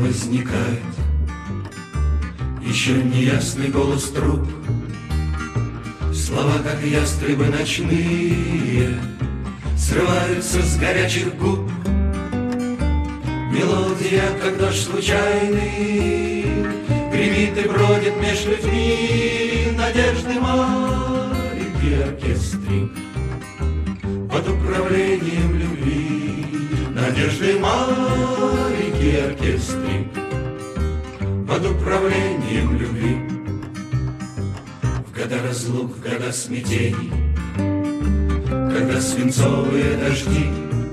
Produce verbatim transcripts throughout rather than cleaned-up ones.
возникает еще неясный голос труб. Слова, как ястребы ночные, срываются с горячих губ. Мелодия, как дождь случайный, гремит и бродит меж людьми. Надежды маленький оркестрик под управлением любви. Надежды маленький оркестрик под управлением любви. В года разлук, в года смятений, когда свинцовые дожди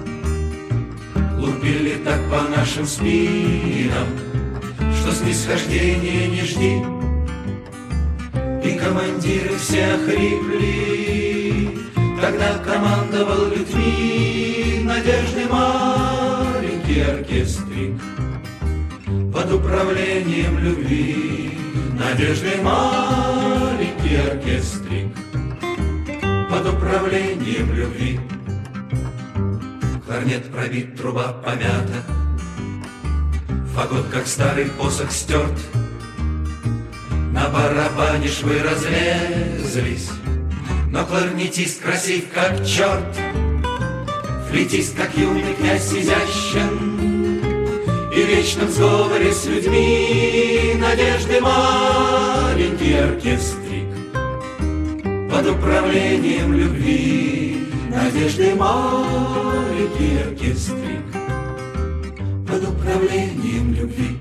лупили так по нашим спинам, что снисхождения не жди. И командиры все охрипли, тогда командовал людьми надежды маленький оркестрик под управлением любви. Надежды маленький оркестрик под управлением любви. Кларнет пробит, труба помята, фагот, как старый посох, стерт. На барабане швы разлезлись, но кларнетист красив, как черт. Флейтист, как юный князь, изящен и в вечном сговоре с людьми. Надежды маленький оркестрик под управлением любви. Надежды маленький оркестрик под управлением любви.